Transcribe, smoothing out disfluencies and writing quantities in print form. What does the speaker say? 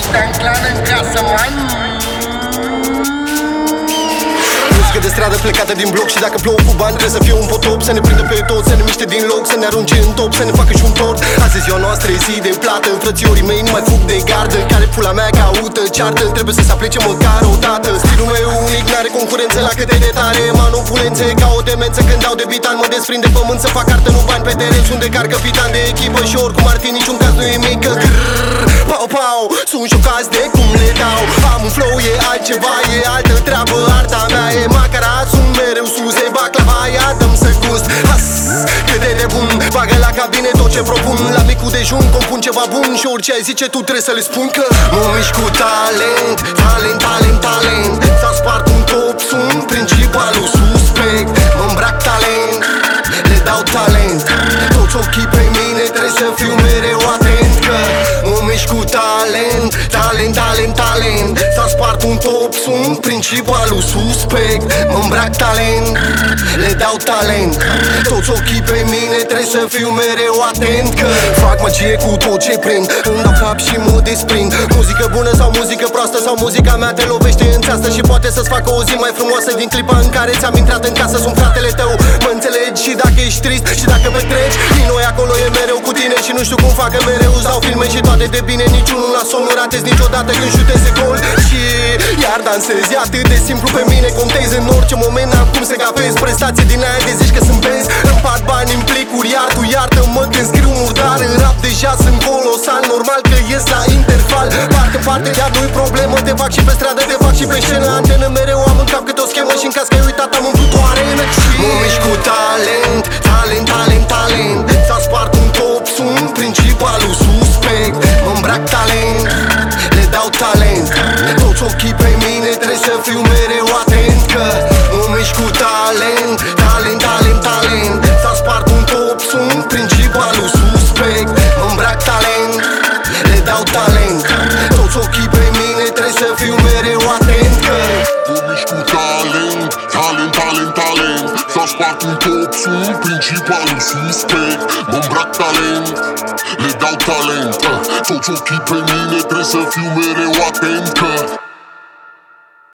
Ăștia-n clan în casă, man. Muzică de stradă plecată din bloc. Și dacă plouă cu bani trebuie să fie un potop. Să ne prindă pe toți, să ne miște din loc, să ne arunce în top, să ne facă și un tort. Azi e ziua noastră, e zi de plată. Frățiorii mei nu mai fug de gardă. Care pula mea caută ceartă. Trebuie să se aplece măcar o dată. Stilul meu unic, n-are concurență la cât de tare. Manopulențe ca o demență. Când dau de bitan mă desprind de pământ. Să fac cartă, nu bani pe teren. Sunt de car capitan de echipă. Și oricum ar fi niciun caz nu e mică. Pau, pau, sunt șocați de cum le dau. Am un flow, e altceva, e altă treabă. Arta mea e macara, sunt mereu sus. E baclava, ia dăm să gust. Has, cât de nebun, bagă la cabine tot ce propun. La micul dejun compun ceva bun. Și orice ai zice tu trebuie să le spun că mă mișc cu talent, talent, talent, talent. S-a spart un top, sunt principalul suspect. Mă îmbrac talent, le dau talent. Toți ochii pe mine trebuie să fiu mereu atent. Că mă mișc cu talent, talent, talent, talent. S-a spart un top, sunt principalul suspect. Mă îmbrac talent, le dau talent. Toți ochii pe mine trebuie să fiu mereu atent. Că fac magie cu tot ce prind. Îmi dau cap și mă desprind. Muzică bună sau muzică proastă, sau muzica mea te lovește în țeastă. Și poate să-ți facă o zi mai frumoasă. Din clipa în care ți-am intrat în casă, sunt fratele tău. Mă înțelegi și dacă ești trist și dacă petreci. Din noi acolo e mereu cu tine. Și nu știu cum fac, că mereu îți dau filme și toate de bine. Niciunul la somn nu ratezi niciodată când șuteze gol. Și iar dansezi, e atât de simplu pe mine. Contezi în orice moment, n-am cum să capezi. Prestație din aia de zici că sunt benzi. Îmi pat bani în plicuri, iar tu iartă-mă când scriu murdar. În rap deja sunt colosal, normal că ies la interval. Parte în parte, iar nu-i problemă. Te fac și pe stradă, te fac și pe scenă. Antenă mereu am în cap câte o schemă. Și în caz că ai uitat am umplut o arenă. Mă mișc cu talent, talent, talent, talent. S-a spart un top, sunt principalul suspect. Mă îmbrac talent, le dau talent. Toți ochii pe mine trebuie să fiu mereu atent. Că mă mișc cu talent, talent, talent, talent. S-a spart un top, sunt principalul suspect. Mă îmbrac talent, le dau talent. Toți ochii pe mine trebuie să fiu mereu atent. Că mă mișc cu talent, talent, talent, talent. S-a spart un top, sunt principalul suspect. Mă îmbrac talent, le dau talent. Toți ochii pe mine trebuie să fiu mereu atent. Că